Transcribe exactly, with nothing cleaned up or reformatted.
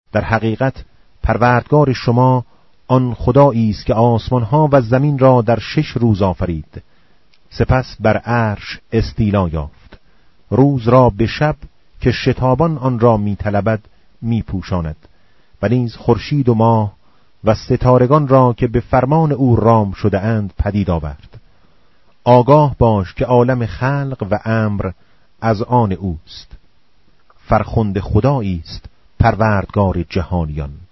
در حقیقت پروردگار شما آن خدایی است که آسمان‌ها و زمین را در شش روز آفرید، سپس بر عرش استیلا یافت، روز را به شب که شتابان آن را می‌طلبد می‌پوشاند و نیز خورشید و ماه و ستارگان را که به فرمان او رام شده اند پدید آورد. آگاه باش که عالم خلق و امر از آن اوست. فرخنده خدایی است پروردگار جهانیان.